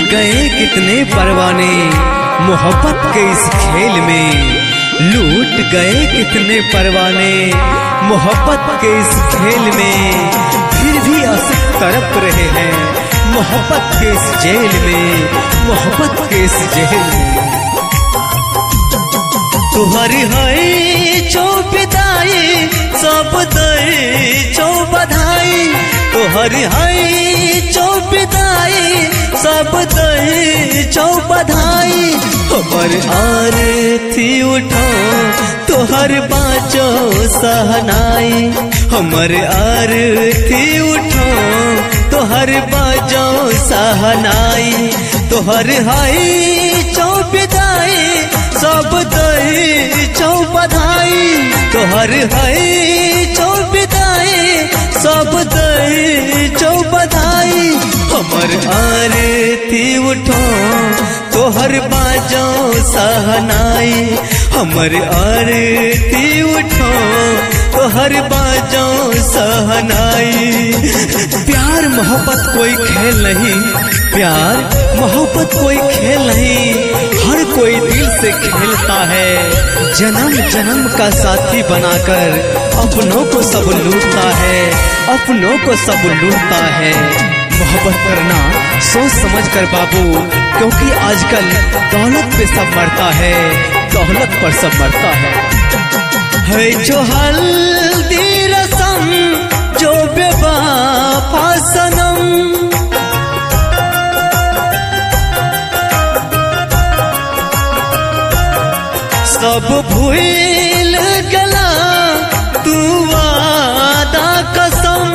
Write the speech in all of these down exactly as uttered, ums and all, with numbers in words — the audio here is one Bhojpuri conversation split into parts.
गए कितने परवाने मोहब्बत के इस खेल में, लूट गए कितने परवाने मोहब्बत के इस खेल में, फिर भी आशिक तड़प रहे हैं मोहब्बत के इस जेल में, मोहब्बत के इस जेल में। तुहरी है चो विदाई सब दई चो बधाई, तुहरी है चो विदाई सब दई चो बधाई। हमर आरती उठो तुहर बाजो सहनाई, हमर आरती उठो तुहर बाजो सहनाई। तुहर हाई चो विदाई सब दई चो बधाई, तुहर हाई चो विदाई सब दई चो बधाई। हमर आरती उठो तोहर बाजो सहनाई, हमर आरती उठो तोहर बाजो सहनाई। प्यार मोहब्बत कोई खेल नहीं, प्यार मोहब्बत कोई खेल नहीं, हर कोई दिल से खेलता है। जन्म जन्म का साथी बनाकर अपनों को सब लूटता है, अपनों को सब लूटता है। मोहब्बत करना सोच समझ कर बाबू, क्योंकि आजकल दौलत पे सब मरता है, दौलत पर सब मरता है। है जो हल्दी रसम जो बेवफा सनम, सब भूल गला तू वादा कसम।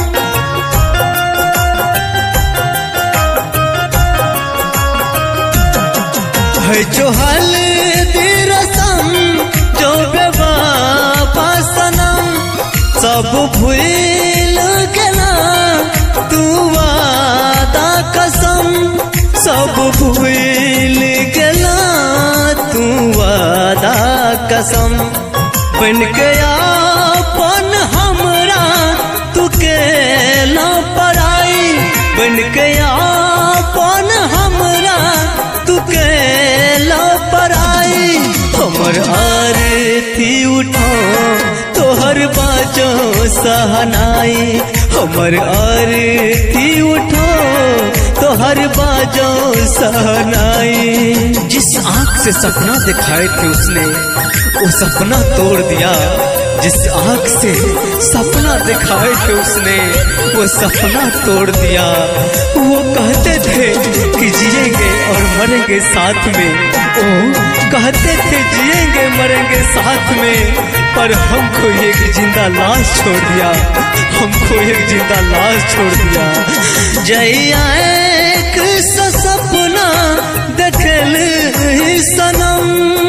है जो हल्दी रसम जो बेवफा सनम, सब भूल गला तू वादा कसम, सब भूल गला तू वादा कसम। बन गया पन हमरा तू केला पराई, बन गया पन हमरा तू केला पराई। हमर आरती उठो तोहर बाजो सहनाई, हमर आरती उठो तोहर बाजो सहनाई। जिस आँख से सपना दिखाए थे उसने वो सपना तोड़ दिया, जिस आँख से सपना दिखाए थे उसने वो सपना तोड़ दिया। वो कहते थे कि जिएंगे और मरेंगे साथ में, ओ कहते थे जिएंगे मरेंगे साथ में, पर हमको एक जिंदा लाश छोड़ दिया, हमको एक जिंदा लाश छोड़ दिया। जैया एक सपना देखल सनम,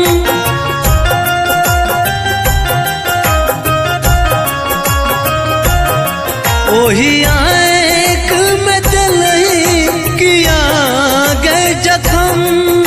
ओही आँख में दिल किया गए जख्म।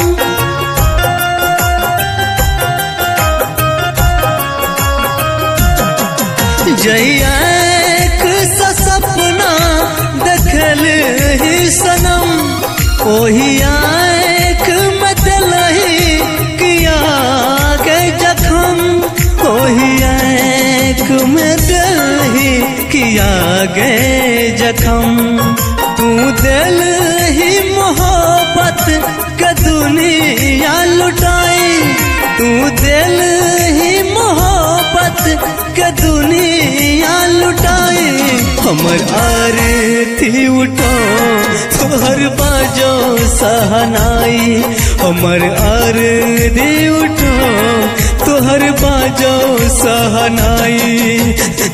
जैया एक सपना देखल सनम, ओही आँख में दिल किया गए जख्म, ओही आँख में दिल किया गए जख्म। तू दिल ही मोहब्बत का दुनिया लुटाई, तू दिल ही मोहब्बत का दुनिया लुटाई। हमर आरती उठो तोहर बाजो सहनाई, हमर आरती उठो तोहर बाजो सहनाई।